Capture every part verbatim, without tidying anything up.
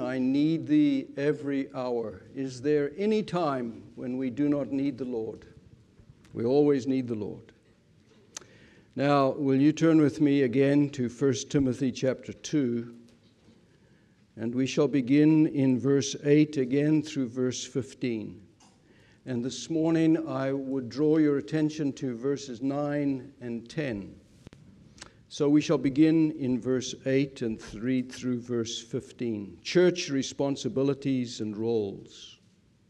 I need thee every hour. Is there any time when we do not need the Lord? We always need the Lord. Now, will you turn with me again to First Timothy chapter two, and we shall begin in verse eight again through verse fifteen. And this morning I would draw your attention to verses nine and ten. So we shall begin in verse eight and read through verse fifteen. Church responsibilities and roles.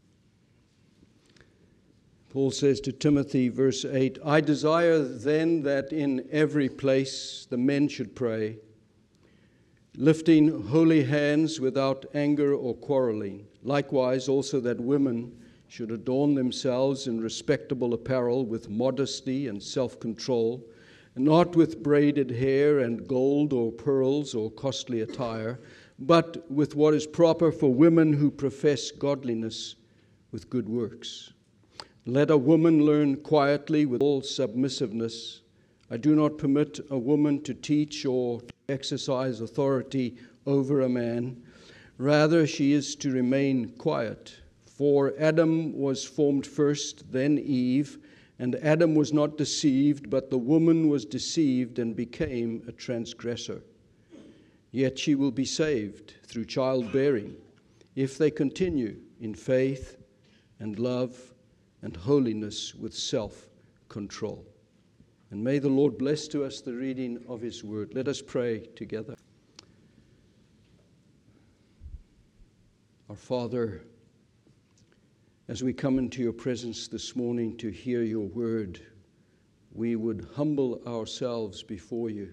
Paul says to Timothy, verse eight, I desire then that in every place the men should pray, lifting holy hands without anger or quarreling. Likewise also that women should adorn themselves in respectable apparel with modesty and self-control, not with braided hair and gold or pearls or costly attire, but with what is proper for women who profess godliness with good works. Let a woman learn quietly with all submissiveness. I do not permit a woman to teach or to exercise authority over a man. Rather, she is to remain quiet. For Adam was formed first, then Eve, and Adam was not deceived, but the woman was deceived and became a transgressor. Yet she will be saved through childbearing, if they continue in faith and love and holiness with self-control. And may the Lord bless to us the reading of His word. Let us pray together. Our Father, as we come into your presence this morning to hear your word, we would humble ourselves before you.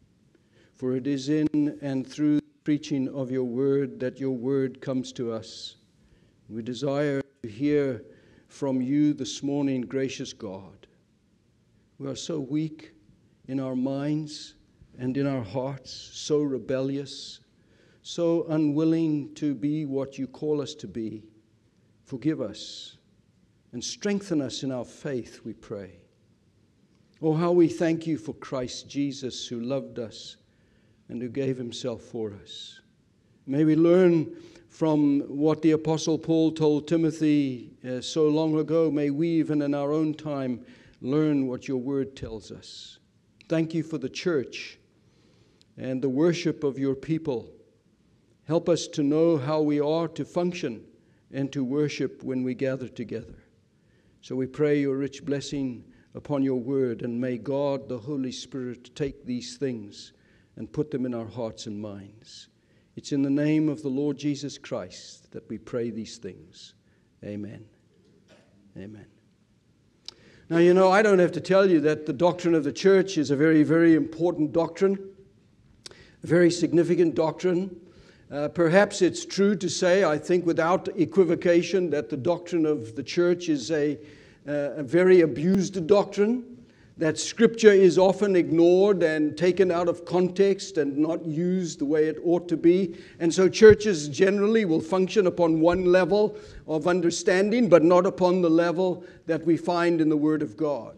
For it is in and through the preaching of your word that your word comes to us. We desire to hear from you this morning, gracious God. We are so weak in our minds and in our hearts, so rebellious, so unwilling to be what you call us to be. Forgive us and strengthen us in our faith, we pray. Oh, how we thank you for Christ Jesus, who loved us and who gave himself for us. May we learn from what the Apostle Paul told Timothy uh, so long ago. May we, even in our own time, learn what your word tells us. Thank you for the church and the worship of your people. Help us to know how we are to function and to worship when we gather together. So we pray your rich blessing upon your word, and may God, the Holy Spirit, take these things and put them in our hearts and minds. It's in the name of the Lord Jesus Christ that we pray these things. Amen. Amen. Now, you know, I don't have to tell you that the doctrine of the church is a very, very important doctrine, a very significant doctrine. Uh, perhaps it's true to say, I think without equivocation, that the doctrine of the church is a, uh, a very abused doctrine, that Scripture is often ignored and taken out of context and not used the way it ought to be. And so churches generally will function upon one level of understanding, but not upon the level that we find in the Word of God.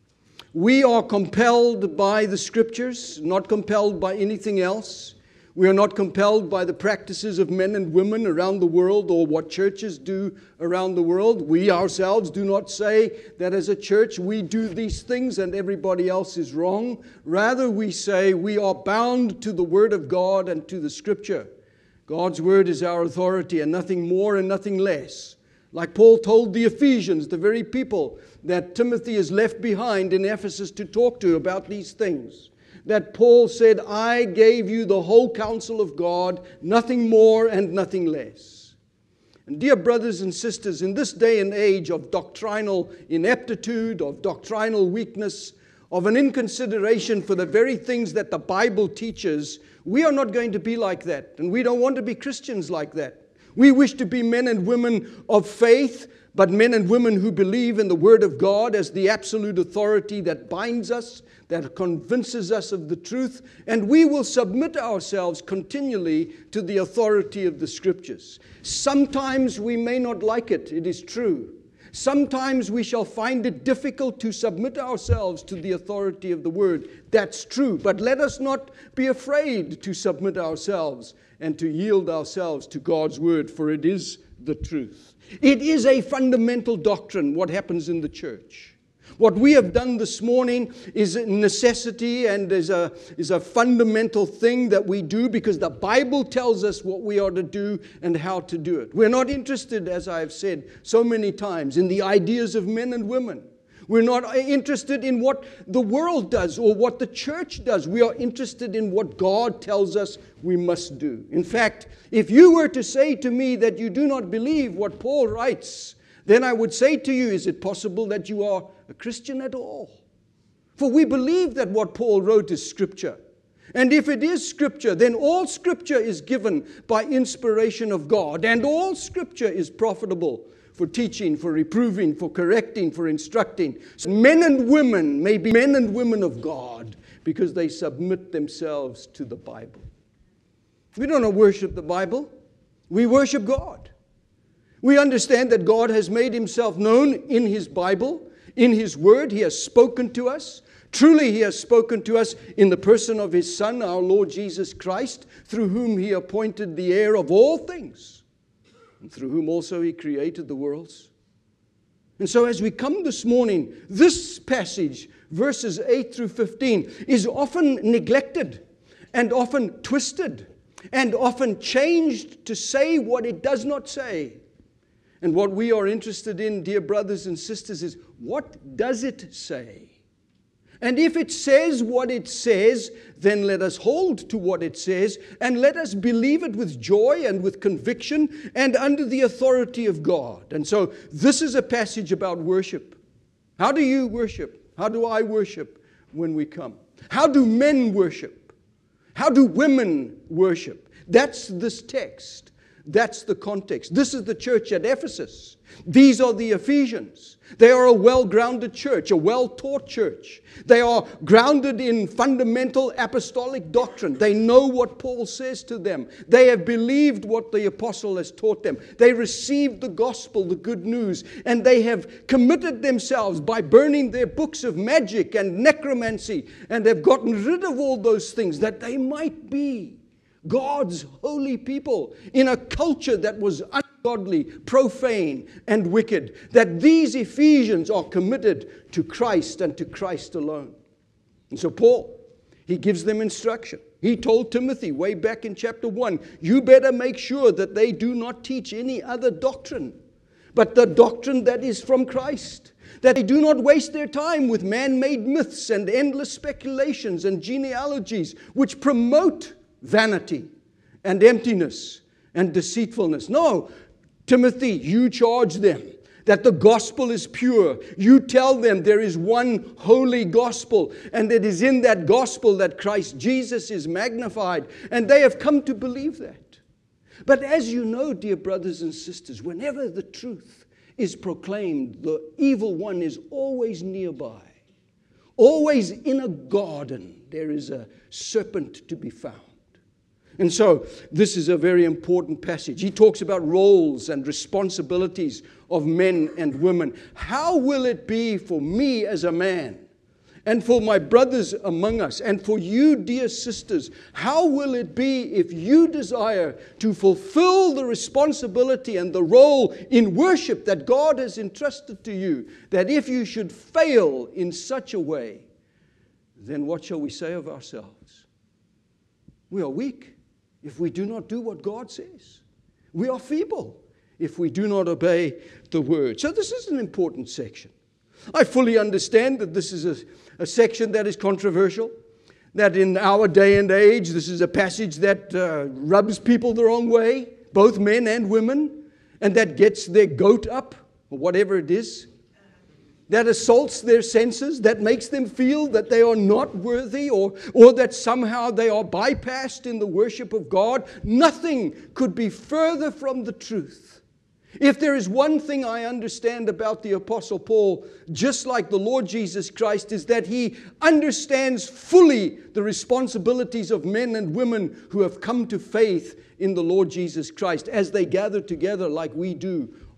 We are compelled by the Scriptures, not compelled by anything else. We are not compelled by the practices of men and women around the world or what churches do around the world. We ourselves do not say that as a church we do these things and everybody else is wrong. Rather, we say we are bound to the Word of God and to the Scripture. God's Word is our authority and nothing more and nothing less. Like Paul told the Ephesians, the very people that Timothy is left behind in Ephesus to talk to about these things. That Paul said, I gave you the whole counsel of God, nothing more and nothing less. And dear brothers and sisters, in this day and age of doctrinal ineptitude, of doctrinal weakness, of an inconsideration for the very things that the Bible teaches, we are not going to be like that. And we don't want to be Christians like that. We wish to be men and women of faith, but men and women who believe in the Word of God as the absolute authority that binds us, that convinces us of the truth, and we will submit ourselves continually to the authority of the Scriptures. Sometimes we may not like it, it is true. Sometimes we shall find it difficult to submit ourselves to the authority of the Word. That's true. But let us not be afraid to submit ourselves and to yield ourselves to God's Word, for it is the truth. It is a fundamental doctrine, what happens in the church. What we have done this morning is a necessity and is a, is a fundamental thing that we do because the Bible tells us what we are to do and how to do it. We're not interested, as I have said so many times, in the ideas of men and women. We're not interested in what the world does or what the church does. We are interested in what God tells us we must do. In fact, if you were to say to me that you do not believe what Paul writes, then I would say to you, is it possible that you are a Christian at all? For we believe that what Paul wrote is Scripture. And if it is Scripture, then all Scripture is given by inspiration of God. And all Scripture is profitable for teaching, for reproving, for correcting, for instructing. So men and women may be men and women of God because they submit themselves to the Bible. We don't worship the Bible. We worship God. We understand that God has made Himself known in His Bible, in His Word. He has spoken to us. Truly, He has spoken to us in the person of His Son, our Lord Jesus Christ, through whom He appointed the heir of all things, and through whom also He created the worlds. And so as we come this morning, this passage, verses eight through fifteen, is often neglected and often twisted and often changed to say what it does not say. And what we are interested in, dear brothers and sisters, is what does it say? And if it says what it says, then let us hold to what it says and let us believe it with joy and with conviction and under the authority of God. And so this is a passage about worship. How do you worship? How do I worship when we come? How do men worship? How do women worship? That's this text. That's the context. This is the church at Ephesus. These are the Ephesians. They are a well-grounded church, a well-taught church. They are grounded in fundamental apostolic doctrine. They know what Paul says to them. They have believed what the apostle has taught them. They received the gospel, the good news, and they have committed themselves by burning their books of magic and necromancy, and have gotten rid of all those things that they might be God's holy people in a culture that was ungodly, profane, and wicked. That these Ephesians are committed to Christ and to Christ alone. And so Paul, he gives them instruction. He told Timothy way back in chapter one, you better make sure that they do not teach any other doctrine, but the doctrine that is from Christ. That they do not waste their time with man-made myths and endless speculations and genealogies which promote vanity and emptiness and deceitfulness. No, Timothy, you charge them that the gospel is pure. You tell them there is one holy gospel, and it is in that gospel that Christ Jesus is magnified, and they have come to believe that. But as you know, dear brothers and sisters, whenever the truth is proclaimed, the evil one is always nearby. Always in a garden there is a serpent to be found. And so this is a very important passage. He talks about roles and responsibilities of men and women. How will it be for me as a man, and for my brothers among us, and for you, dear sisters? How will it be if you desire to fulfill the responsibility and the role in worship that God has entrusted to you, that if you should fail in such a way, then what shall we say of ourselves? We are weak if we do not do what God says. We are feeble if we do not obey the word. So this is an important section. I fully understand that this is a, a section that is controversial, that in our day and age, this is a passage that uh, rubs people the wrong way, both men and women, and that gets their goat up, or whatever it is, that assaults their senses, that makes them feel that they are not worthy, or, or that somehow they are bypassed in the worship of God. Nothing could be further from the truth. If there is one thing I understand about the Apostle Paul, just like the Lord Jesus Christ, is that he understands fully the responsibilities of men and women who have come to faith in the Lord Jesus Christ as they gather together like we do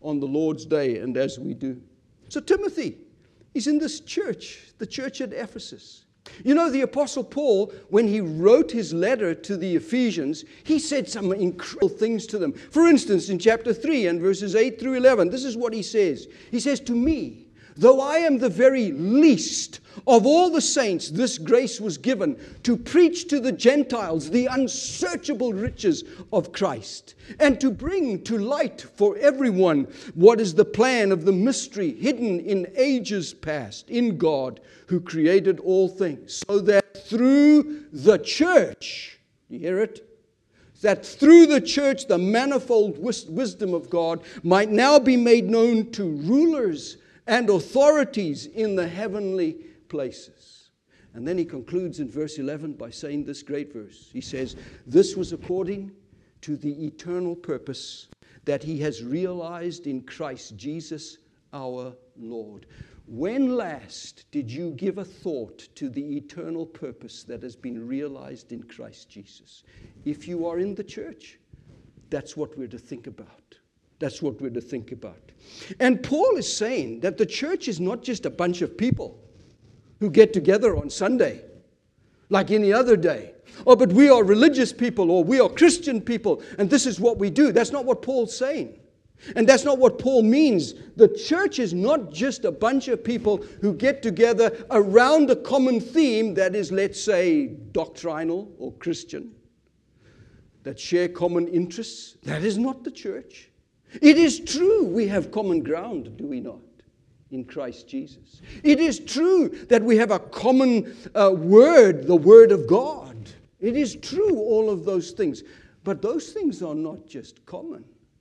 on the Lord's day and as we do. So Timothy is in this church, the church at Ephesus. You know, the Apostle Paul, when he wrote his letter to the Ephesians, he said some incredible things to them. For instance, in chapter three and verses eight through eleven, this is what he says. He says, "To me, though I am the very least of all the saints, this grace was given to preach to the Gentiles the unsearchable riches of Christ, and to bring to light for everyone what is the plan of the mystery hidden in ages past in God, who created all things, so that through the church," you hear it? "That through the church the manifold wis- wisdom of God might now be made known to rulers and authorities in the heavenly places." And then he concludes in verse eleven by saying this great verse. He says, "This was according to the eternal purpose that he has realized in Christ Jesus our Lord." When last did you give a thought to the eternal purpose that has been realized in Christ Jesus? If you are in the church, that's what we're to think about. That's what we're to think about. And Paul is saying that the church is not just a bunch of people who get together on Sunday like any other day. Oh, but we are religious people, or we are Christian people, and this is what we do. That's not what Paul's saying. And that's not what Paul means. The church is not just a bunch of people who get together around a common theme that is, let's say, doctrinal or Christian, that share common interests. That is not the church. It is true we have common ground, do we not, in Christ Jesus? It is true that we have a common uh, word, the Word of God. It is true, all of those things. But those things are not just common.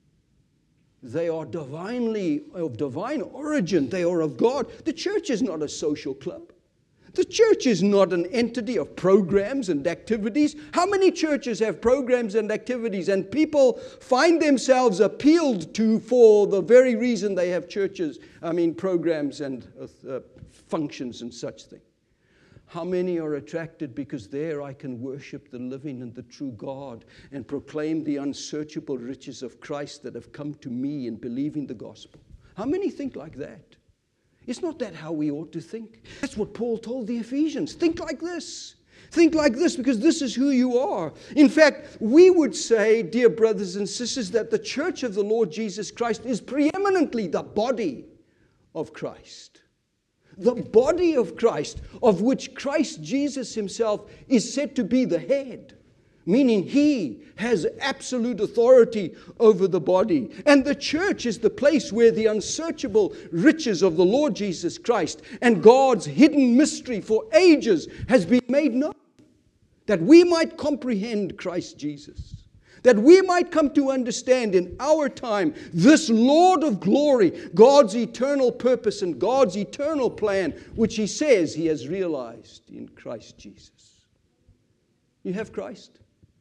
They are divinely, of divine origin. They are of God. The church is not a social club. The church is not an entity of programs and activities. How many churches have programs and activities, and people find themselves appealed to for the very reason they have churches, I mean programs and uh, functions and such things? How many are attracted because there I can worship the living and the true God and proclaim the unsearchable riches of Christ that have come to me in believing the gospel? How many think like that? It's not that how we ought to think. That's what Paul told the Ephesians. Think like this. Think like this, because this is who you are. In fact, we would say, dear brothers and sisters, that the church of the Lord Jesus Christ is preeminently the body of Christ. The body of Christ, of which Christ Jesus himself is said to be the head, meaning he has absolute authority over the body. And the church is the place where the unsearchable riches of the Lord Jesus Christ and God's hidden mystery for ages has been made known, that we might comprehend Christ Jesus, that we might come to understand in our time this Lord of glory, God's eternal purpose and God's eternal plan, which he says he has realized in Christ Jesus. You have Christ?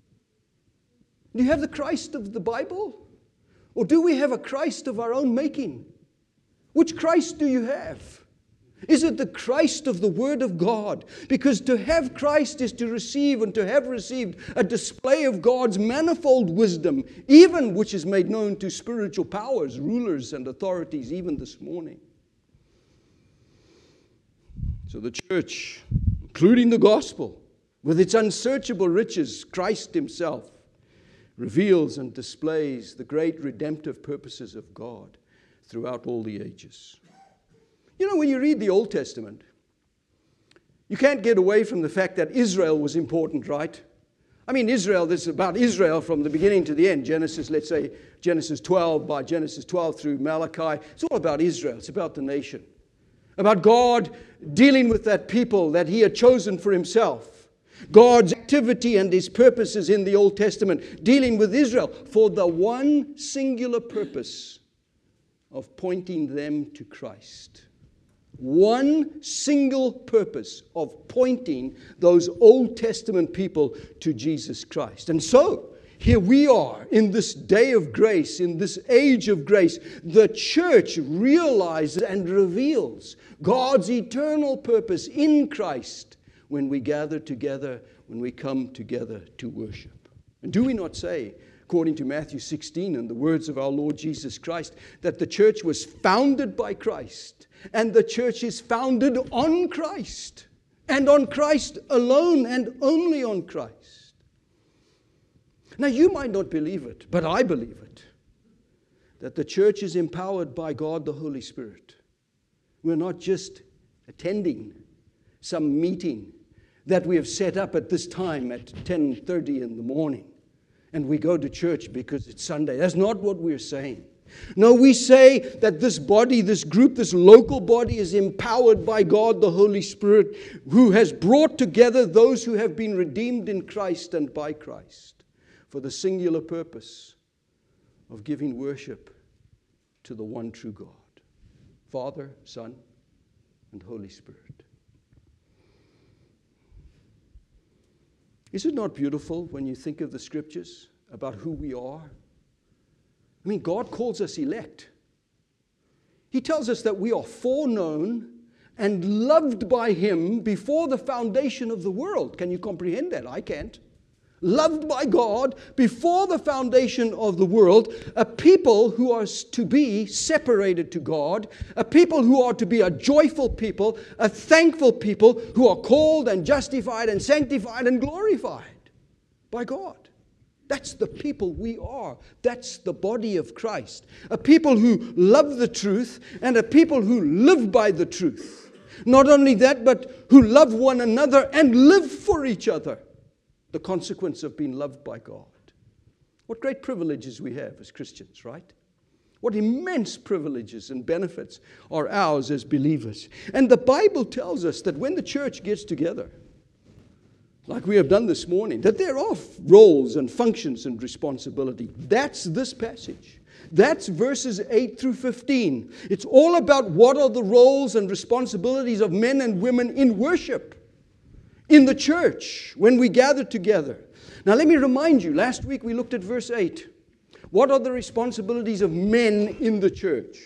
Do you have the Christ of the Bible? Or do we have a Christ of our own making? Which Christ do you have? Is it the Christ of the Word of God? Because to have Christ is to receive and to have received a display of God's manifold wisdom, even which is made known to spiritual powers, rulers, and authorities, even this morning. So the church, including the gospel, with its unsearchable riches, Christ himself, reveals and displays the great redemptive purposes of God throughout all the ages. You know, when you read the Old Testament, you can't get away from the fact that Israel was important, right? I mean, Israel, this is about Israel from the beginning to the end. Genesis, let's say, Genesis twelve, by Genesis twelve through Malachi. It's all about Israel. It's about the nation. About God dealing with that people that he had chosen for himself. God's activity and his purposes in the Old Testament, dealing with Israel for the one singular purpose of pointing them to Christ. One single purpose of pointing those Old Testament people to Jesus Christ. And so, here we are in this day of grace, in this age of grace. The church realizes and reveals God's eternal purpose in Christ when we gather together, when we come together to worship. And do we not say, according to Matthew sixteen and the words of our Lord Jesus Christ, that the church was founded by Christ, and the church is founded on Christ, and on Christ alone, and only on Christ. Now, you might not believe it, but I believe it, that the church is empowered by God the Holy Spirit. We're not just attending some meeting that we have set up at this time at ten thirty in the morning, and we go to church because it's Sunday. That's not what we're saying. No, we say that this body, this group, this local body is empowered by God the Holy Spirit, who has brought together those who have been redeemed in Christ and by Christ for the singular purpose of giving worship to the one true God, Father, Son, and Holy Spirit. Is it not beautiful when you think of the scriptures about who we are? I mean, God calls us elect. He tells us that we are foreknown and loved by Him before the foundation of the world. Can you comprehend that? I can't. Loved by God before the foundation of the world, a people who are to be separated to God, a people who are to be a joyful people, a thankful people who are called and justified and sanctified and glorified by God. That's the people we are. That's the body of Christ. A people who love the truth and a people who live by the truth. Not only that, but who love one another and live for each other. The consequence of being loved by God. What great privileges we have as Christians, right? What immense privileges and benefits are ours as believers. And the Bible tells us that when the church gets together, like we have done this morning, that there are roles and functions and responsibility. That's this passage. That's verses eight through fifteen. It's all about what are the roles and responsibilities of men and women in worship. In the church, when we gather together. Now let me remind you, last week we looked at verse eight. What are the responsibilities of men in the church?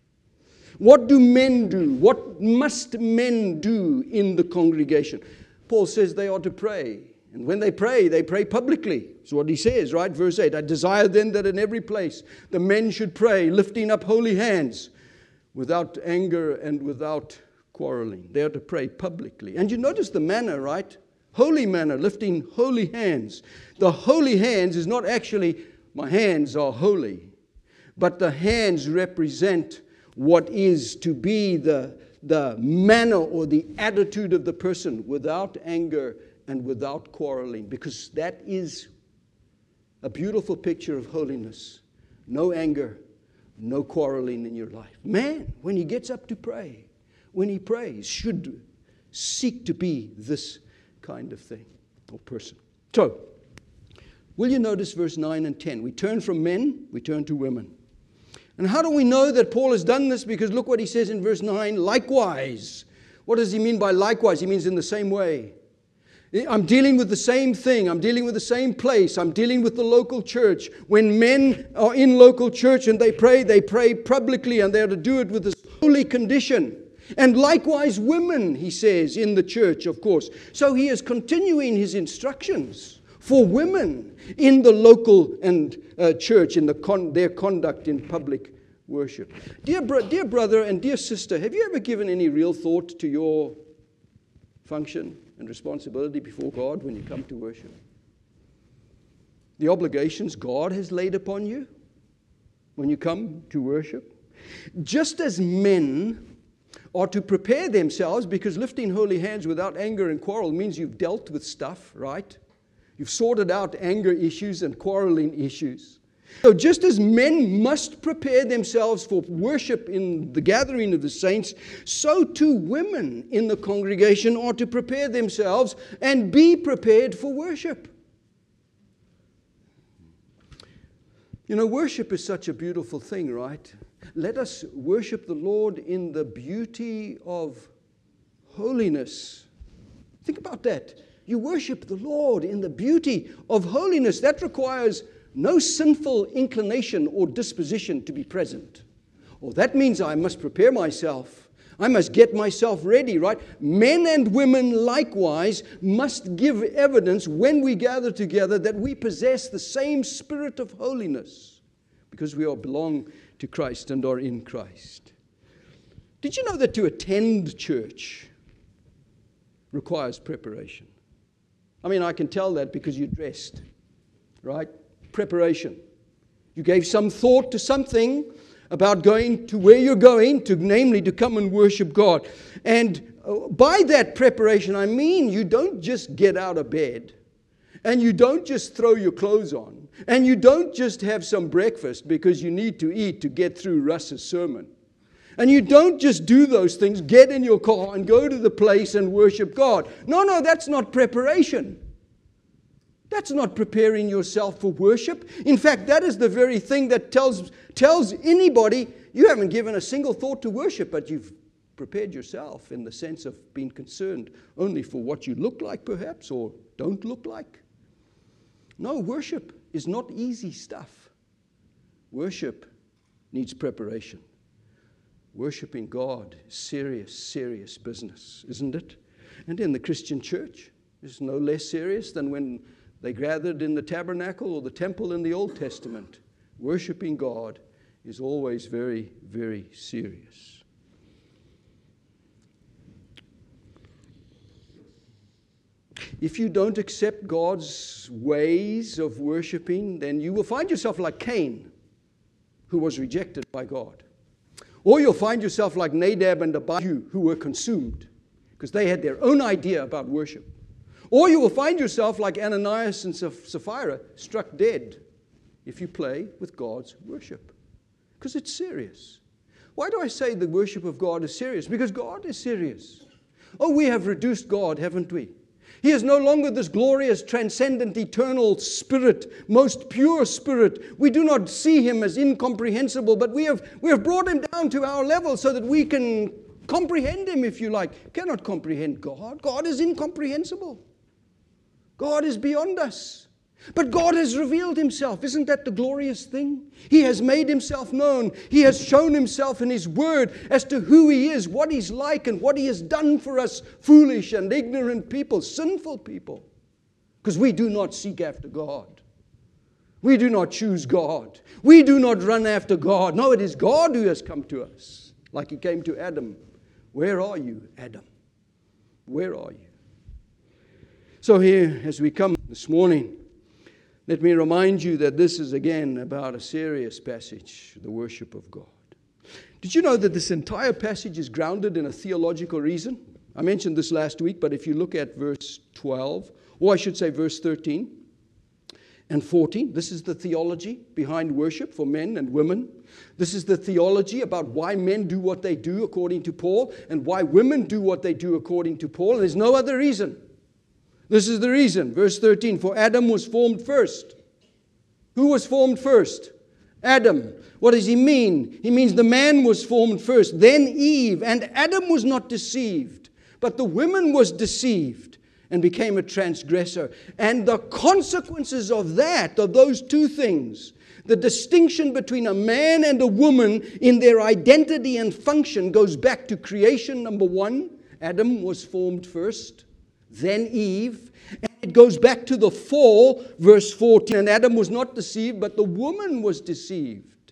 What do men do? What must men do in the congregation? Paul says they are to pray. And when they pray, they pray publicly. That's what he says, right? Verse eight, I desire then that in every place the men should pray, lifting up holy hands, without anger and without quarreling. They are to pray publicly. And you notice the manner, right? Holy manner, lifting holy hands. The holy hands is not actually, my hands are holy, but the hands represent what is to be the, the manner or the attitude of the person without anger and without quarreling, because that is a beautiful picture of holiness. No anger, no quarreling in your life. Man, when he gets up to pray, when he prays, should seek to be this kind of thing or person. So, will you notice verse nine and ten? We turn from men, we turn to women. And how do we know that Paul has done this? Because look what he says in verse nine, likewise. What does he mean by likewise? He means in the same way. I'm dealing with the same thing. I'm dealing with the same place. I'm dealing with the local church. When men are in local church and they pray, they pray publicly, and they are to do it with this holy condition. And likewise women, he says, in the church, of course. So he is continuing his instructions for women in the local and uh, church, in the con- their conduct in public worship. Dear, bro- dear brother and dear sister, have you ever given any real thought to your function and responsibility before God when you come to worship? The obligations God has laid upon you when you come to worship? Just as men are to prepare themselves, because lifting holy hands without anger and quarrel means you've dealt with stuff, right? You've sorted out anger issues and quarreling issues. So just as men must prepare themselves for worship in the gathering of the saints, so too women in the congregation are to prepare themselves and be prepared for worship. You know, worship is such a beautiful thing, right? Let us worship the Lord in the beauty of holiness. Think about that. You worship the Lord in the beauty of holiness. That requires no sinful inclination or disposition to be present. Oh, that means I must prepare myself. I must get myself ready, right? Men and women likewise must give evidence when we gather together that we possess the same spirit of holiness because we all belong to Christ and are in Christ. Did you know that to attend church requires preparation? I mean, I can tell that because you're dressed, right? Preparation. You gave some thought to something about going to where you're going, to namely to come and worship God. And by that preparation, I mean you don't just get out of bed, and you don't just throw your clothes on, and you don't just have some breakfast because you need to eat to get through Russ's sermon. And you don't just do those things, get in your car and go to the place and worship God. No, no, that's not preparation. That's not preparing yourself for worship. In fact, that is the very thing that tells, tells anybody you haven't given a single thought to worship, but you've prepared yourself in the sense of being concerned only for what you look like perhaps or don't look like. No, worship is not easy stuff. Worship needs preparation. Worshiping God is serious, serious business, isn't it? And in the Christian church, it's no less serious than when they gathered in the tabernacle or the temple in the Old Testament. Worshiping God is always very, very serious. If you don't accept God's ways of worshiping, then you will find yourself like Cain, who was rejected by God. Or you'll find yourself like Nadab and Abihu, who were consumed because they had their own idea about worship. Or you will find yourself like Ananias and Sapphira, struck dead if you play with God's worship. Because it's serious. Why do I say the worship of God is serious? Because God is serious. Oh, we have reduced God, haven't we? He is no longer this glorious, transcendent, eternal spirit, most pure spirit. We do not see him as incomprehensible, but we have, we have brought him down to our level so that we can comprehend him, if you like. You cannot comprehend God. God is incomprehensible. God is beyond us. But God has revealed himself. Isn't that the glorious thing? He has made himself known. He has shown himself in his word as to who he is, what he's like, and what he has done for us foolish and ignorant people, sinful people. Because we do not seek after God. We do not choose God. We do not run after God. No, it is God who has come to us, like he came to Adam. Where are you, Adam? Where are you? So here, as we come this morning, let me remind you that this is again about a serious passage, the worship of God. Did you know that this entire passage is grounded in a theological reason? I mentioned this last week, but if you look at verse twelve, or I should say verse thirteen and fourteen, this is the theology behind worship for men and women. This is the theology about why men do what they do according to Paul and why women do what they do according to Paul. And there's no other reason. This is the reason. Verse thirteen, for Adam was formed first. Who was formed first? Adam. What does he mean? He means the man was formed first, then Eve. And Adam was not deceived, but the woman was deceived and became a transgressor. And the consequences of that, of those two things, the distinction between a man and a woman in their identity and function goes back to creation, number one. Adam was formed first. Then Eve. And it goes back to the fall, verse fourteen. And Adam was not deceived, but the woman was deceived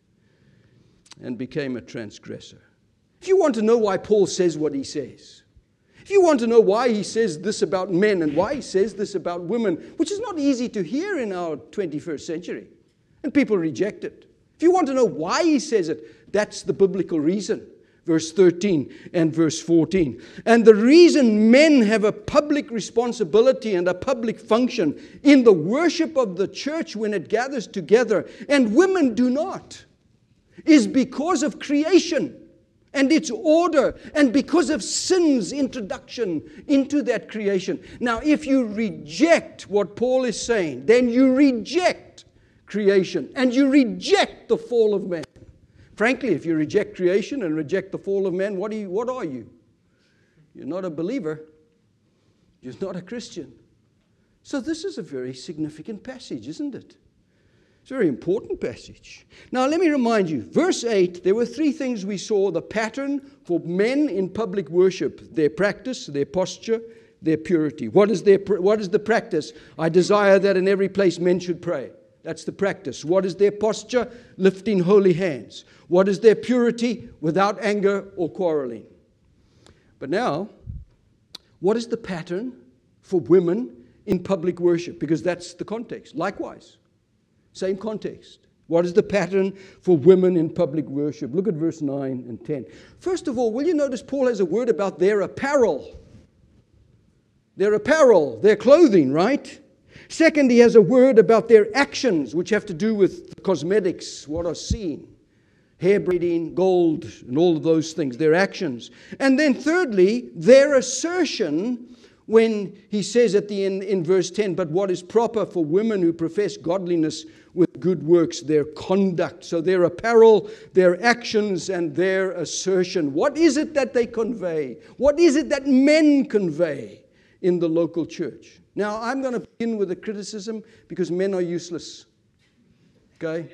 and became a transgressor. If you want to know why Paul says what he says, if you want to know why he says this about men and why he says this about women, which is not easy to hear in our twenty-first century, and people reject it. If you want to know why he says it, that's the biblical reason. Verse thirteen and verse fourteen. And the reason men have a public responsibility and a public function in the worship of the church when it gathers together, and women do not, is because of creation and its order, and because of sin's introduction into that creation. Now, if you reject what Paul is saying, then you reject creation and you reject the fall of man. Frankly, if you reject creation and reject the fall of man, what are you? What are you? You're not a believer. You're not a Christian. So this is a very significant passage, isn't it? It's a very important passage. Now, let me remind you, verse eight, there were three things we saw: the pattern for men in public worship, their practice, their posture, their purity. What is their, what is the practice? I desire that in every place men should pray. That's the practice. What is their posture? Lifting holy hands. What is their purity? Without anger or quarreling. But now, what is the pattern for women in public worship? Because that's the context. Likewise, same context. What is the pattern for women in public worship? Look at verse nine and ten. First of all, will you notice Paul has a word about their apparel? Their apparel, their clothing, right? Second, he has a word about their actions, which have to do with cosmetics, what are seen. Hair braiding, gold, and all of those things, their actions. And then thirdly, their assertion when he says at the end in verse ten, but what is proper for women who profess godliness with good works, their conduct. So their apparel, their actions, and their assertion. What is it that they convey? What is it that men convey in the local church? Now, I'm going to begin with a criticism because men are useless. Okay?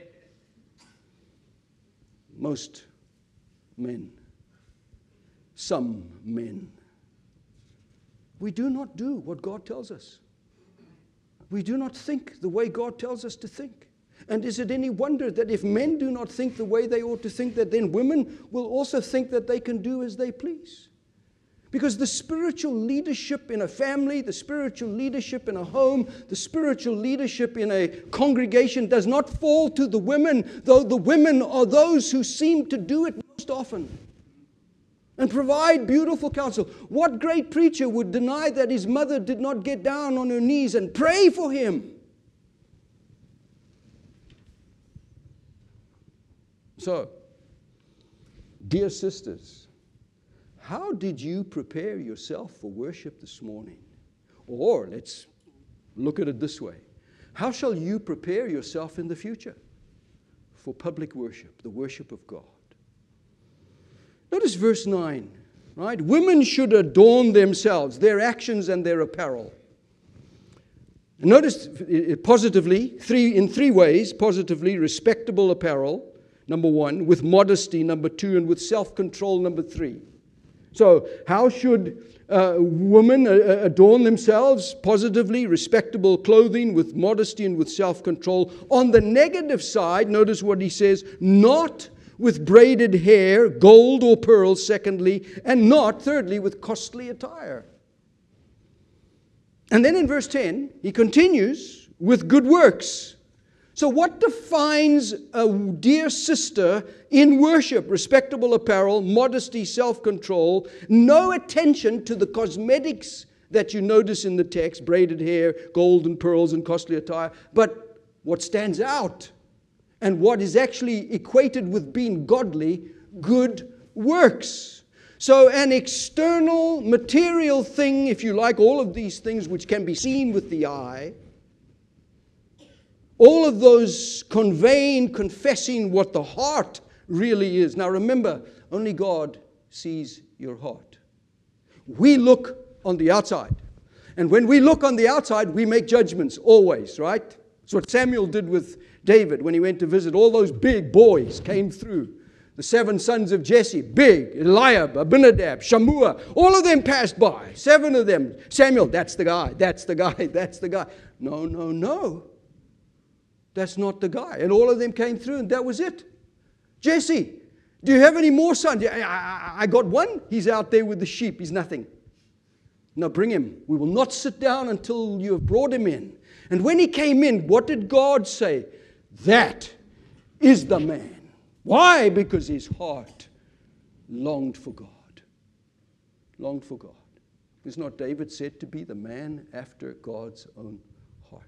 Most men. Some men. We do not do what God tells us. We do not think the way God tells us to think. And is it any wonder that if men do not think the way they ought to think, that then women will also think that they can do as they please? Because the spiritual leadership in a family, the spiritual leadership in a home, the spiritual leadership in a congregation does not fall to the women, though the women are those who seem to do it most often and provide beautiful counsel. What great preacher would deny that his mother did not get down on her knees and pray for him? So, dear sisters, how did you prepare yourself for worship this morning? Or let's look at it this way. How shall you prepare yourself in the future for public worship, the worship of God? Notice verse nine, right? Women should adorn themselves, their actions and their apparel. Notice positively, three in three ways, positively, respectable apparel, number one, with modesty, number two, and with self-control, number three. So, how should uh, women uh, adorn themselves? Positively, respectable clothing with modesty and with self-control. On the negative side, notice what he says, not with braided hair, gold or pearls, secondly, and not, thirdly, with costly attire. And then in verse ten, he continues with good works. So what defines a dear sister in worship? Respectable apparel, modesty, self-control, no attention to the cosmetics that you notice in the text, braided hair, gold and pearls and costly attire, but what stands out and what is actually equated with being godly, good works. So an external, material thing, if you like, all of these things which can be seen with the eye, all of those conveying, confessing what the heart really is. Now remember, only God sees your heart. We look on the outside. And when we look on the outside, we make judgments always, right? That's what Samuel did with David when he went to visit. All those big boys came through. The seven sons of Jesse, big, Eliab, Abinadab, Shammua, all of them passed by. Seven of them. Samuel, that's the guy, that's the guy, that's the guy. No, no, no. That's not the guy. And all of them came through and that was it. Jesse, do you have any more sons? I, I, I got one. He's out there with the sheep. He's nothing. No, bring him. We will not sit down until you have brought him in. And when he came in, what did God say? That is the man. Why? Because his heart longed for God. Longed for God. Is not David said to be the man after God's own heart?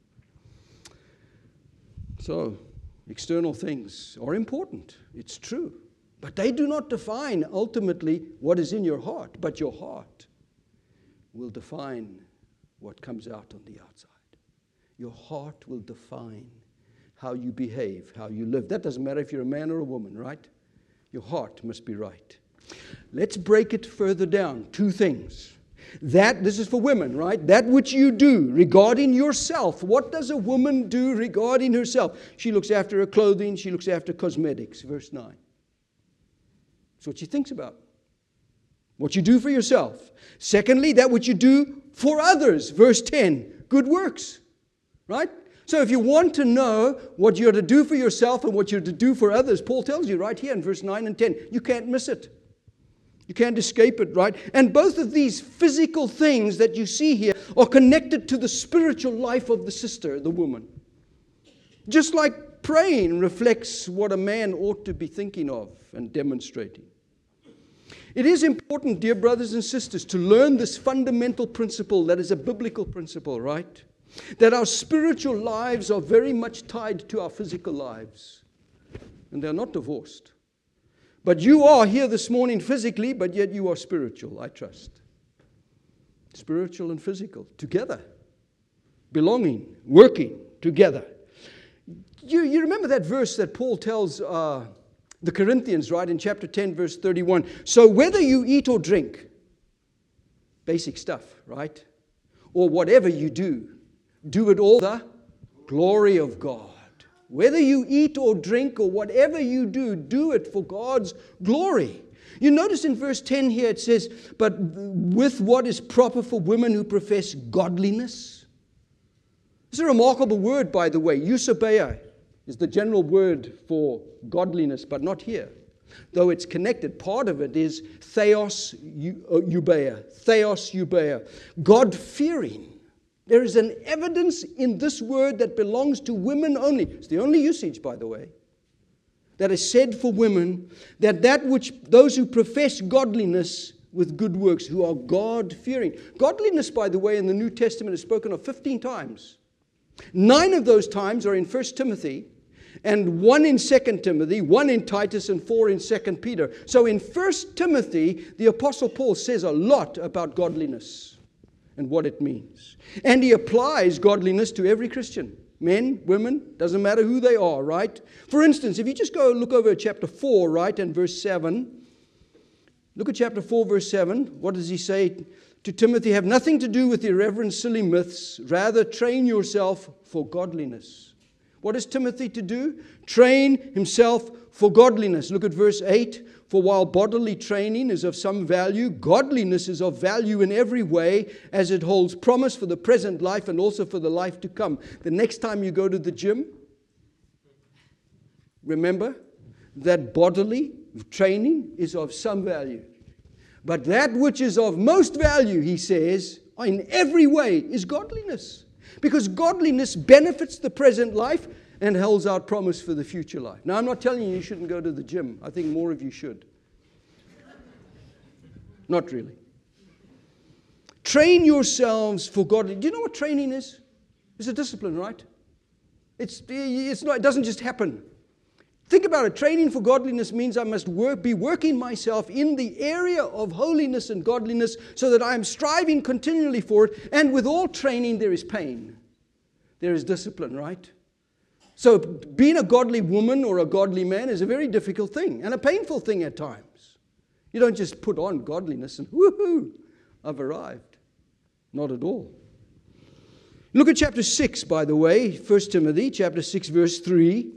So, external things are important. It's true. But they do not define ultimately what is in your heart. But your heart will define what comes out on the outside. Your heart will define how you behave, how you live. That doesn't matter if you're a man or a woman, right? Your heart must be right. Let's break it further down. Two things. That, this is for women, right? That which you do regarding yourself. What does a woman do regarding herself? She looks after her clothing. She looks after cosmetics. Verse nine. That's what she thinks about. What you do for yourself. Secondly, that which you do for others. Verse ten. Good works. Right? So if you want to know what you're to do for yourself and what you're to do for others, Paul tells you right here in verse nine and ten. You can't miss it. You can't escape it, right? And both of these physical things that you see here are connected to the spiritual life of the sister, the woman. Just like praying reflects what a man ought to be thinking of and demonstrating. It is important, dear brothers and sisters, to learn this fundamental principle that is a biblical principle, right? That our spiritual lives are very much tied to our physical lives. And they're not divorced. But you are here this morning physically, but yet you are spiritual, I trust. Spiritual and physical, together. Belonging, working together. You, you remember that verse that Paul tells uh, the Corinthians, right, in chapter ten, verse thirty-one. So whether you eat or drink, basic stuff, right? Or whatever you do, do it all the glory of God. Whether you eat or drink or whatever you do, do it for God's glory. You notice in verse ten here it says, but with what is proper for women who profess godliness. It's a remarkable word, by the way. Eusebeia is the general word for godliness, but not here. Though it's connected, part of it is theos eubeia. Theos eubeia. God-fearing. There is an evidence in this word that belongs to women only. It's the only usage, by the way, that is said for women, that that which those who profess godliness with good works, who are God-fearing. Godliness, by the way, in the New Testament is spoken of fifteen times. Nine of those times are in First Timothy, and one in Second Timothy, one in Titus, and four in Second Peter. So in First Timothy, the Apostle Paul says a lot about godliness and what it means. And he applies godliness to every Christian. Men, women, doesn't matter who they are, right? For instance, if you just go look over at chapter four, right, and verse seven. Look at chapter four, verse seven. What does he say to Timothy? Have nothing to do with irreverent, silly myths. Rather, train yourself for godliness. What is Timothy to do? Train himself for godliness. Look at verse eight. For while bodily training is of some value, godliness is of value in every way, as it holds promise for the present life and also for the life to come. The next time you go to the gym, remember that bodily training is of some value. But that which is of most value, he says, in every way is godliness. Because godliness benefits the present life and holds out promise for the future life. Now, I'm not telling you you shouldn't go to the gym. I think more of you should. Not really. Train yourselves for godliness. Do you know what training is? It's a discipline, right? It's, it's not, it doesn't just happen. Think about it. Training for godliness means I must work, be working myself in the area of holiness and godliness so that I am striving continually for it. And with all training, there is pain. There is discipline, right? So being a godly woman or a godly man is a very difficult thing and a painful thing at times. You don't just put on godliness and woohoo, I've arrived. Not at all. Look at chapter six, by the way, First Timothy, chapter six, verse three.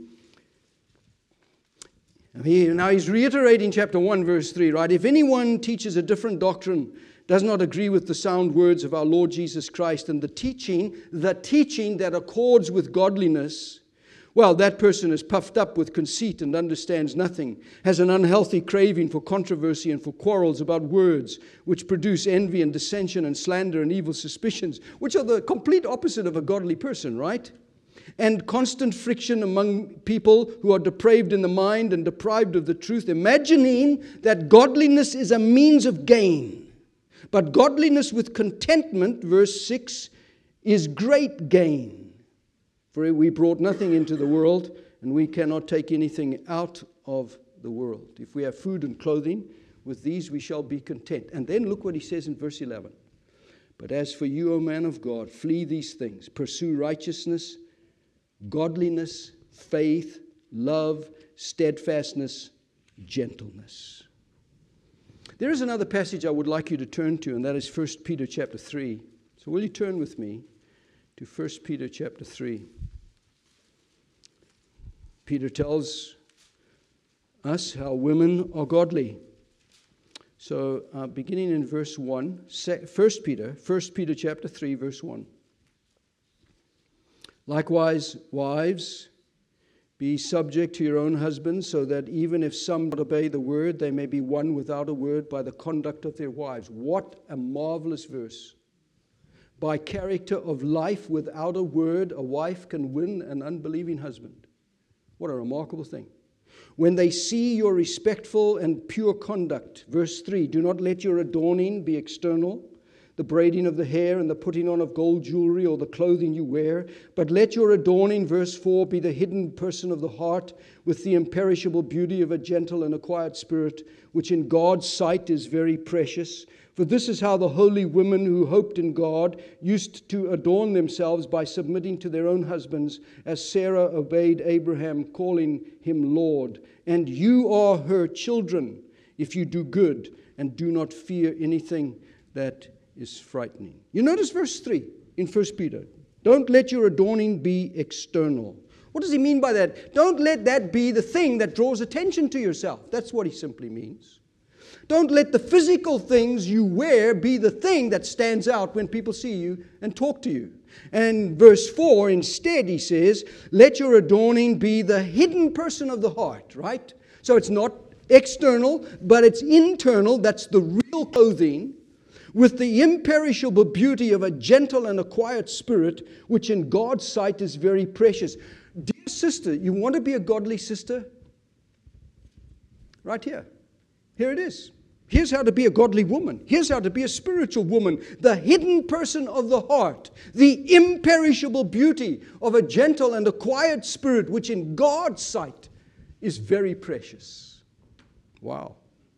Now he's reiterating chapter one, verse three, right? If anyone teaches a different doctrine, does not agree with the sound words of our Lord Jesus Christ and the teaching, the teaching that accords with godliness, well, that person is puffed up with conceit and understands nothing, has an unhealthy craving for controversy and for quarrels about words, which produce envy and dissension and slander and evil suspicions, which are the complete opposite of a godly person, right? And constant friction among people who are depraved in the mind and deprived of the truth, imagining that godliness is a means of gain. But godliness with contentment, verse six, is great gain. For we brought nothing into the world, and we cannot take anything out of the world. If we have food and clothing, with these we shall be content. And then look what he says in verse eleven. But as for you, O man of God, flee these things. Pursue righteousness, godliness, faith, love, steadfastness, gentleness. There is another passage I would like you to turn to, and that is First Peter chapter three. So will you turn with me to First Peter chapter three? Peter tells us how women are godly. So uh, beginning in verse one, First Peter, First Peter chapter three, verse one. Likewise, wives, be subject to your own husbands, so that even if some don't obey the word, they may be won without a word by the conduct of their wives. What a marvelous verse. By character of life without a word, a wife can win an unbelieving husband. What a remarkable thing. When they see your respectful and pure conduct, verse three, do not let your adorning be external, the braiding of the hair and the putting on of gold jewelry or the clothing you wear, but let your adorning, verse four, be the hidden person of the heart with the imperishable beauty of a gentle and a quiet spirit, which in God's sight is very precious. For this is how the holy women who hoped in God used to adorn themselves by submitting to their own husbands, as Sarah obeyed Abraham, calling him Lord. And you are her children, if you do good and do not fear anything that is frightening. You notice verse three in First Peter. Don't let your adorning be external. What does he mean by that? Don't let that be the thing that draws attention to yourself. That's what he simply means. Don't let the physical things you wear be the thing that stands out when people see you and talk to you. And verse four, instead, he says, let your adorning be the hidden person of the heart, right? So it's not external, but it's internal. That's the real clothing, with the imperishable beauty of a gentle and a quiet spirit, which in God's sight is very precious. Dear sister, you want to be a godly sister? Right here. Here it is. Here's how to be a godly woman. Here's how to be a spiritual woman. The hidden person of the heart. The imperishable beauty of a gentle and a quiet spirit, which in God's sight is very precious. Wow.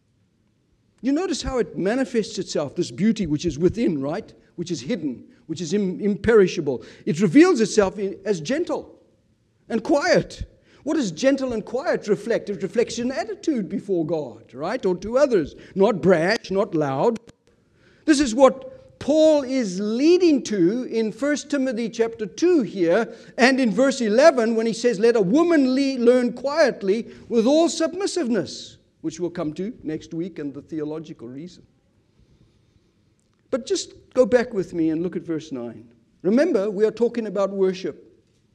You notice how it manifests itself, this beauty which is within, right? Which is hidden, which is im- imperishable. It reveals itself in, as gentle and quiet. What does gentle and quiet reflect? It reflects an attitude before God, right? Or to others. Not brash, not loud. This is what Paul is leading to in First Timothy chapter two here, and in verse eleven when he says, let a woman le- learn quietly with all submissiveness, which we'll come to next week and the theological reason. But just go back with me and look at verse nine. Remember, we are talking about worship.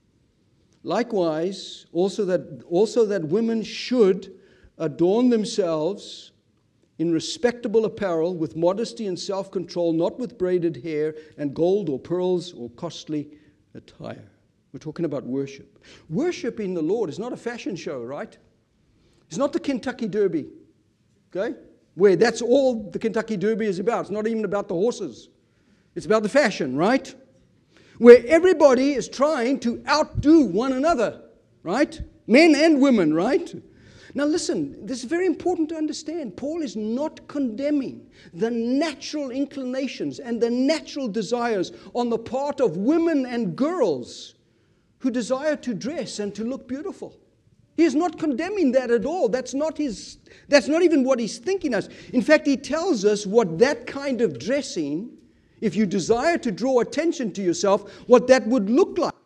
Likewise, also that, also that women should adorn themselves in respectable apparel with modesty and self-control, not with braided hair and gold or pearls or costly attire. We're talking about worship. Worship in the Lord is not a fashion show, right? It's not the Kentucky Derby, okay? Where that's all the Kentucky Derby is about. It's not even about the horses. It's about the fashion, right? Where everybody is trying to outdo one another, right? Men and women, right? Now listen, this is very important to understand. Paul is not condemning the natural inclinations and the natural desires on the part of women and girls who desire to dress and to look beautiful. He is not condemning that at all. That's not his, that's not even what he's thinking us. In fact, he tells us what that kind of dressing, if you desire to draw attention to yourself, what that would look like.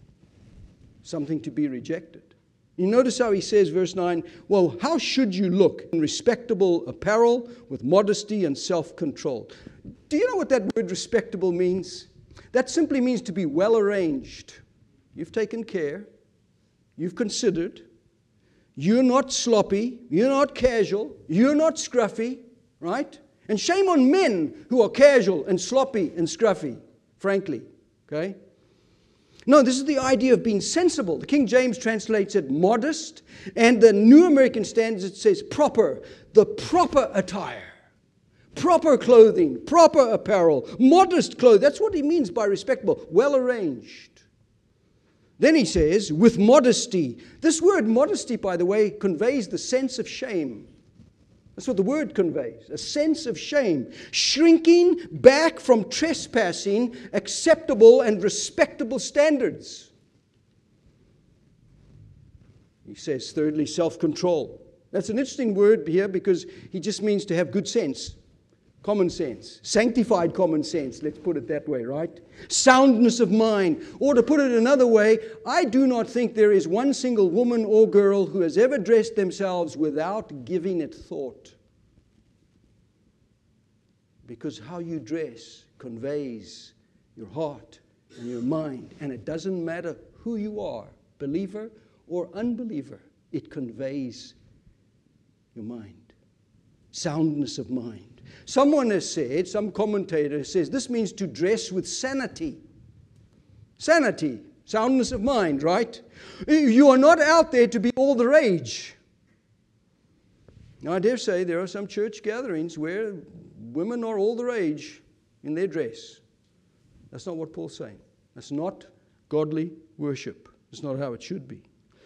Something to be rejected. You notice how he says, verse nine, well, how should you look? In respectable apparel, with modesty and self-control. Do you know what that word respectable means? That simply means to be well arranged. You've taken care. You've considered. You're not sloppy. You're not casual. You're not scruffy, right? And shame on men who are casual and sloppy and scruffy, frankly. Okay? No, this is the idea of being sensible. The King James translates it modest, and the New American Standard says proper. The proper attire. Proper clothing, proper apparel, modest clothes. That's what he means by respectable. Well arranged. Then he says, with modesty. This word modesty, by the way, conveys the sense of shame. That's what the word conveys, a sense of shame. Shrinking back from trespassing acceptable and respectable standards. He says, thirdly, self-control. That's an interesting word here because he just means to have good sense. Common sense. Sanctified common sense, let's put it that way, right? Soundness of mind. Or to put it another way, I do not think there is one single woman or girl who has ever dressed themselves without giving it thought. Because how you dress conveys your heart and your mind. And it doesn't matter who you are, believer or unbeliever, it conveys your mind. Soundness of mind. Someone has said, some commentator says, this means to dress with sanity. Sanity, soundness of mind, right? You are not out there to be all the rage. Now, I dare say there are some church gatherings where women are all the rage in their dress. That's not what Paul's saying. That's not godly worship. It's not how it should be.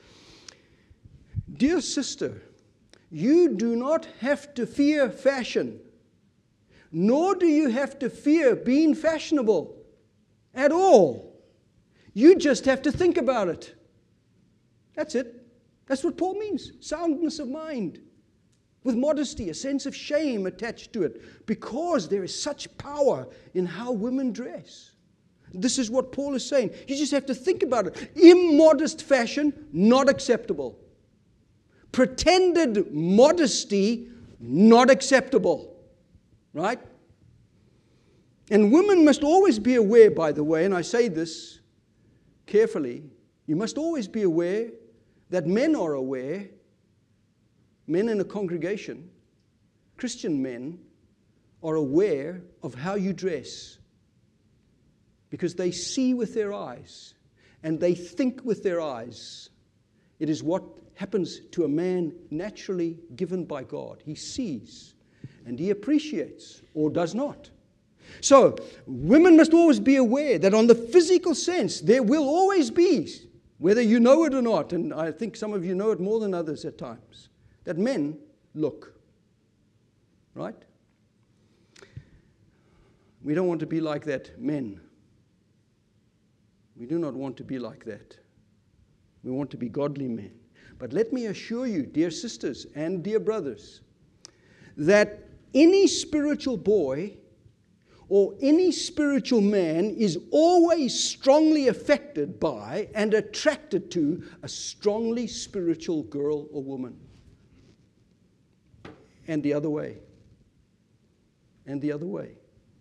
Dear sister, you do not have to fear fashion, nor do you have to fear being fashionable at all. You just have to think about it. That's it. That's what Paul means. Soundness of mind. With modesty, a sense of shame attached to it, because there is such power in how women dress. This is what Paul is saying. You just have to think about it. Immodest fashion, not acceptable. Pretended modesty, not acceptable. Right? And women must always be aware, by the way, and I say this carefully, you must always be aware that men are aware, men in a congregation, Christian men, are aware of how you dress. Because they see with their eyes and they think with their eyes. It is what happens to a man naturally given by God. He sees and he appreciates or does not. So, women must always be aware that on the physical sense, there will always be, whether you know it or not, and I think some of you know it more than others at times, that men look. Right? We don't want to be like that, men. We do not want to be like that. We want to be godly men. But let me assure you, dear sisters and dear brothers, that any spiritual boy or any spiritual man is always strongly affected by and attracted to a strongly spiritual girl or woman. And the other way. And the other way.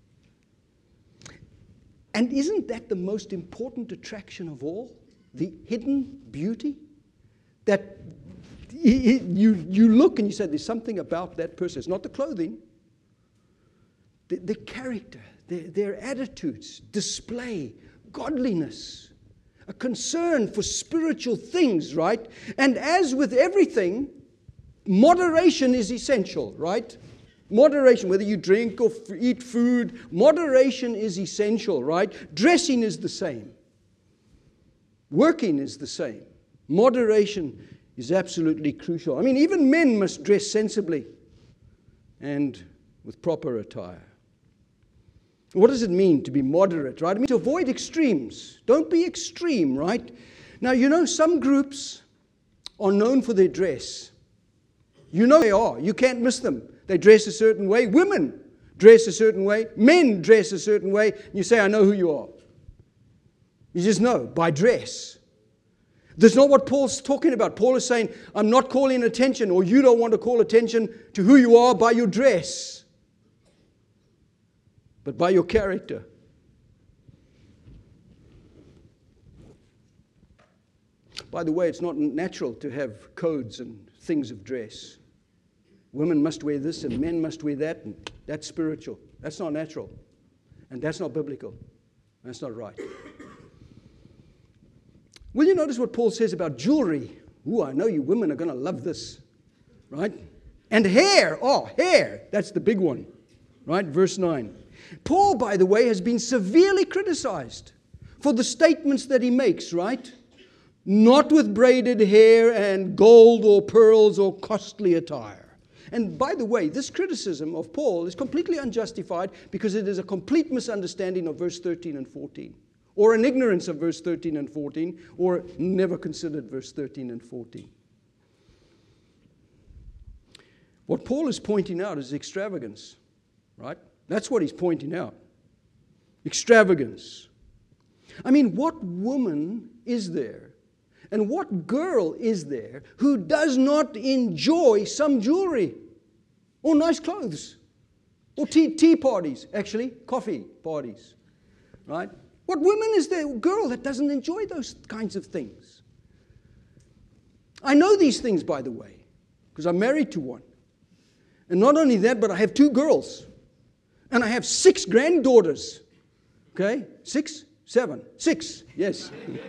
And isn't that the most important attraction of all? The hidden beauty? That you, you look and you say, there's something about that person. It's not the clothing. The, the character, their, their attitudes display godliness. A concern for spiritual things, right? And as with everything, moderation is essential, right? Moderation, whether you drink or f- eat food, moderation is essential, right? Dressing is the same. Working is the same. Moderation is absolutely crucial. I mean, even men must dress sensibly and with proper attire. What does it mean to be moderate, right? It means to avoid extremes. Don't be extreme, right? Now, you know, some groups are known for their dress. You know they are. You can't miss them. They dress a certain way. Women dress a certain way. Men dress a certain way. You say, I know who you are. You just know by dress. That's not what Paul's talking about. Paul is saying, I'm not calling attention, or you don't want to call attention to who you are by your dress, but by your character. By the way, it's not natural to have codes and things of dress. Women must wear this and men must wear that, and that's spiritual. That's not natural. And that's not biblical. That's not right. Will you notice what Paul says about jewelry? Ooh, I know you women are going to love this. Right? And hair. Oh, hair. That's the big one. Right? Verse nine. Paul, by the way, has been severely criticized for the statements that he makes, right? Not with braided hair and gold or pearls or costly attire. And by the way, this criticism of Paul is completely unjustified because it is a complete misunderstanding of verse thirteen and fourteen. Or an ignorance of verse thirteen and fourteen, or never considered verse thirteen and fourteen. What Paul is pointing out is extravagance, right? That's what he's pointing out. Extravagance. I mean, what woman is there, and what girl is there who does not enjoy some jewelry or nice clothes or tea, tea parties, actually, coffee parties, right? What woman is there, girl, that doesn't enjoy those kinds of things? I know these things, by the way, because I'm married to one. And not only that, but I have two girls. And I have six granddaughters. Okay? Six? Seven? Six. Yes.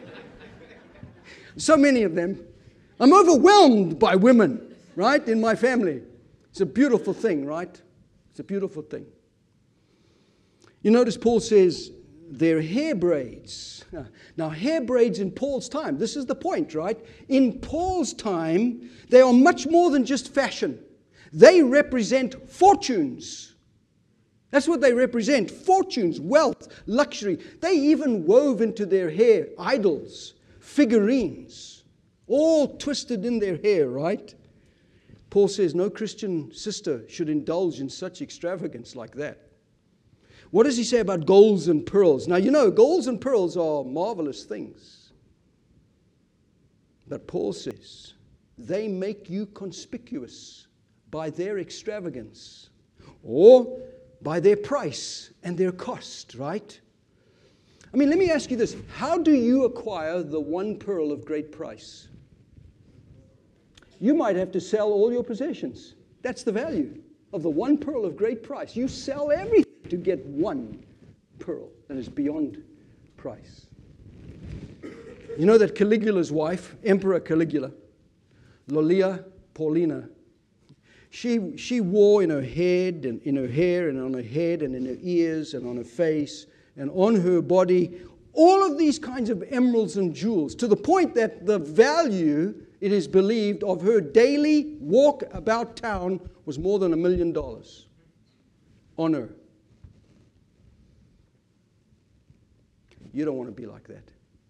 So many of them. I'm overwhelmed by women, right, in my family. It's a beautiful thing, right? It's a beautiful thing. You notice Paul says their hair braids. Now, hair braids in Paul's time, this is the point, right? In Paul's time, they are much more than just fashion. They represent fortunes. That's what they represent. Fortunes, wealth, luxury. They even wove into their hair idols, figurines, all twisted in their hair, right? Paul says no Christian sister should indulge in such extravagance like that. What does he say about golds and pearls? Now, you know, golds and pearls are marvelous things. But Paul says they make you conspicuous by their extravagance or by their price and their cost, right? I mean, let me ask you this. How do you acquire the one pearl of great price? You might have to sell all your possessions. That's the value of the one pearl of great price. You sell everything to get one pearl that is beyond price. You know that Caligula's wife, Emperor Caligula, Lolia Paulina, she, she wore in her head and in her hair and on her head and in her ears and on her face and on her body all of these kinds of emeralds and jewels, to the point that the value, it is believed, of her daily walk about town was more than a million dollars on her. You don't want to be like that.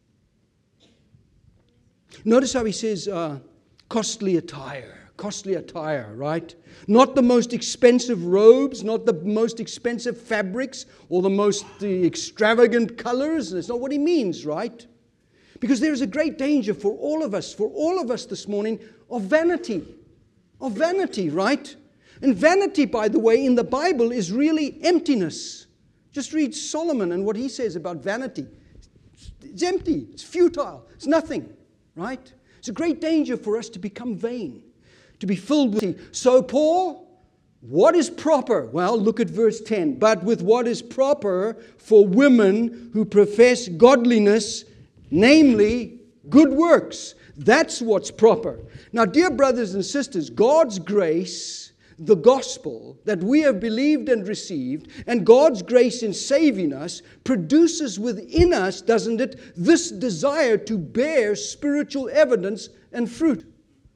Notice how he says uh, costly attire. Costly attire, right? Not the most expensive robes, not the most expensive fabrics, or the most the extravagant colors. That's not what he means, right? Because there is a great danger for all of us, for all of us this morning, of vanity. Of vanity, right? And vanity, by the way, in the Bible is really emptiness. Just read Solomon and what he says about vanity. It's empty. It's futile. It's nothing, right? It's a great danger for us to become vain, to be filled with. So, Paul, what is proper? Well, look at verse ten. But with what is proper for women who profess godliness, namely good works. That's what's proper. Now, dear brothers and sisters, God's grace, the gospel that we have believed and received, and God's grace in saving us, produces within us, doesn't it, this desire to bear spiritual evidence and fruit.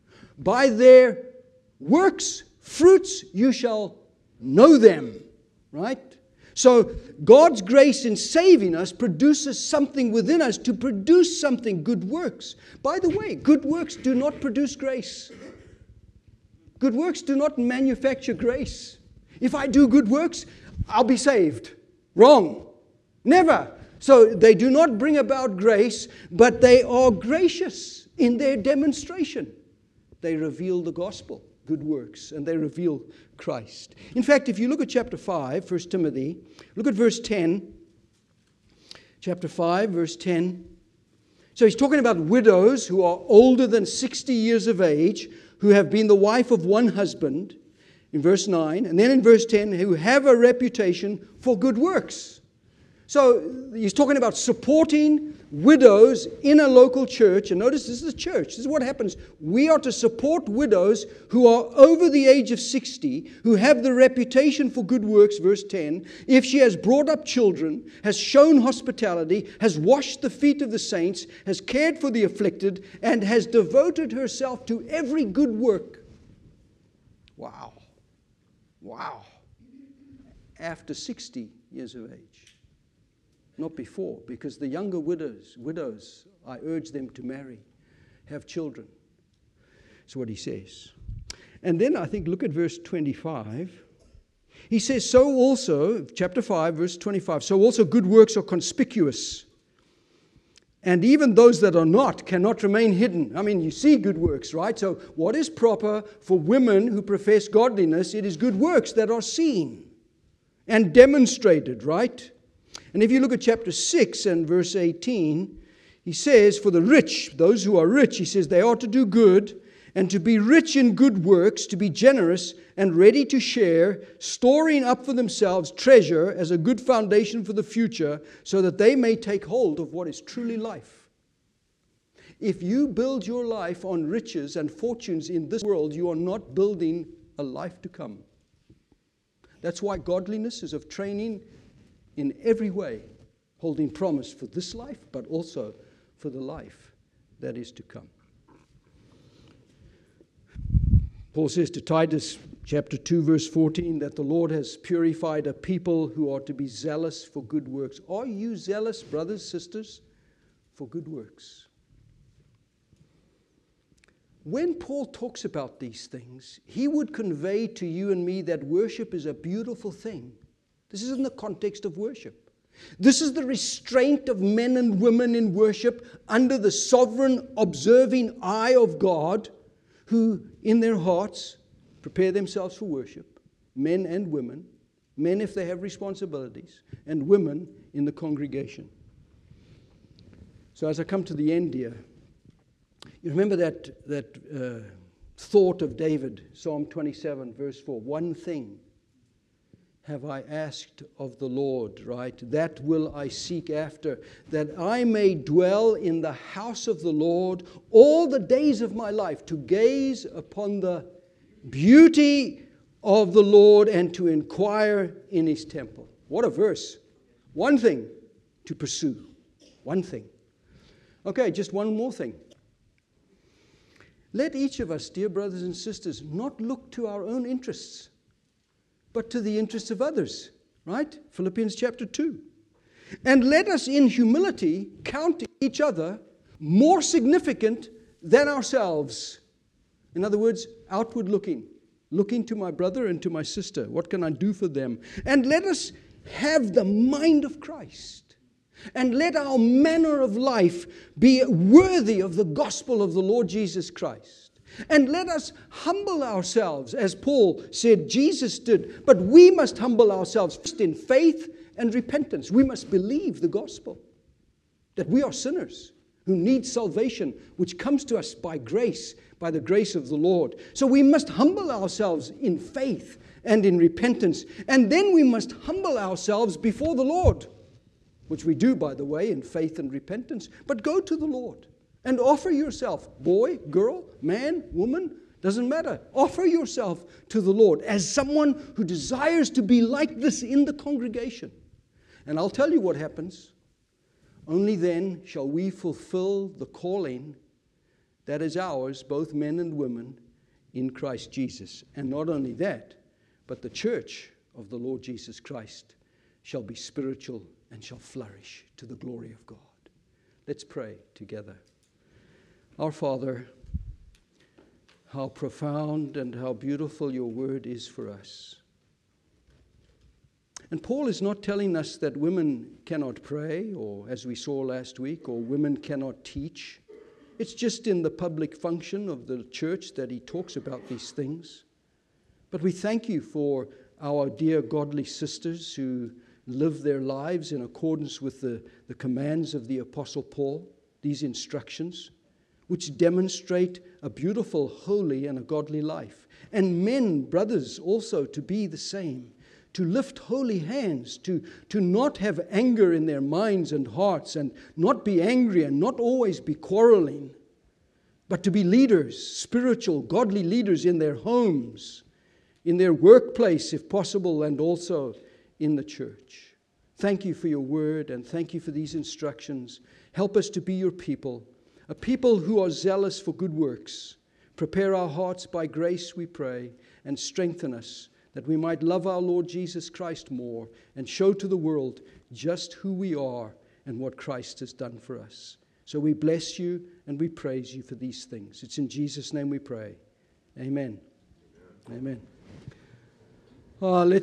By their works, fruits, you shall know them. Right? So God's grace in saving us produces something within us to produce something, good works. By the way, good works do not produce grace. Good works do not manufacture grace. If I do good works, I'll be saved. Wrong. Never. So they do not bring about grace, but they are gracious in their demonstration. They reveal the gospel, good works, and they reveal Christ. In fact, if you look at chapter five, First Timothy, look at verse ten. Chapter five, verse ten. So he's talking about widows who are older than sixty years of age, who have been the wife of one husband, in verse nine. And then in verse ten, who have a reputation for good works. So he's talking about supporting widows in a local church. And notice this is a church. This is what happens. We are to support widows who are over the age of sixty, who have the reputation for good works, verse ten. If she has brought up children, has shown hospitality, has washed the feet of the saints, has cared for the afflicted, and has devoted herself to every good work. Wow. Wow. After sixty years of age. Not before, because the younger widows, widows, I urge them to marry, have children. That's what he says. And then I think, look at verse twenty-five. He says, so also, chapter five, verse twenty-five, so also good works are conspicuous. And even those that are not cannot remain hidden. I mean, you see good works, right? So what is proper for women who profess godliness? It is good works that are seen and demonstrated, right? And if you look at chapter six and verse eighteen, he says, for the rich, those who are rich, he says, they are to do good and to be rich in good works, to be generous and ready to share, storing up for themselves treasure as a good foundation for the future, so that they may take hold of what is truly life. If you build your life on riches and fortunes in this world, you are not building a life to come. That's why godliness is of training in every way, holding promise for this life, but also for the life that is to come. Paul says to Titus, chapter two, verse fourteen, that the Lord has purified a people who are to be zealous for good works. Are you zealous, brothers, sisters, for good works? When Paul talks about these things, he would convey to you and me that worship is a beautiful thing. This is in the context of worship. This is the restraint of men and women in worship under the sovereign observing eye of God, who in their hearts prepare themselves for worship, men and women, men if they have responsibilities, and women in the congregation. So as I come to the end here, you remember that, that uh, thought of David, Psalm twenty-seven, verse four, one thing have I asked of the Lord, right? That will I seek after, that I may dwell in the house of the Lord all the days of my life, to gaze upon the beauty of the Lord and to inquire in His temple. What a verse. One thing to pursue. One thing. Okay, just one more thing. Let each of us, dear brothers and sisters, not look to our own interests, but to the interests of others, right? Philippians chapter two. And let us in humility count each other more significant than ourselves. In other words, outward looking. Looking to my brother and to my sister. What can I do for them? And let us have the mind of Christ. And let our manner of life be worthy of the gospel of the Lord Jesus Christ. And let us humble ourselves, as Paul said Jesus did. But we must humble ourselves first in faith and repentance. We must believe the gospel, that we are sinners who need salvation, which comes to us by grace, by the grace of the Lord. So we must humble ourselves in faith and in repentance. And then we must humble ourselves before the Lord, which we do, by the way, in faith and repentance. But go to the Lord and offer yourself, boy, girl, man, woman, doesn't matter. Offer yourself to the Lord as someone who desires to be like this in the congregation. And I'll tell you what happens. Only then shall we fulfill the calling that is ours, both men and women, in Christ Jesus. And not only that, but the church of the Lord Jesus Christ shall be spiritual and shall flourish to the glory of God. Let's pray together. Our Father, how profound and how beautiful your word is for us. And Paul is not telling us that women cannot pray, or as we saw last week, or women cannot teach. It's just in the public function of the church that he talks about these things. But we thank you for our dear godly sisters who live their lives in accordance with the, the commands of the Apostle Paul, these instructions, which demonstrate a beautiful, holy, and a godly life. And men, brothers, also to be the same, to lift holy hands, to, to not have anger in their minds and hearts, and not be angry and not always be quarreling, but to be leaders, spiritual, godly leaders in their homes, in their workplace, if possible, and also in the church. Thank you for your word, and thank you for these instructions. Help us to be your people, a people who are zealous for good works. Prepare our hearts by grace, we pray, and strengthen us, that we might love our Lord Jesus Christ more and show to the world just who we are and what Christ has done for us. So we bless you and we praise you for these things. It's in Jesus' name we pray. Amen. Amen. Uh, let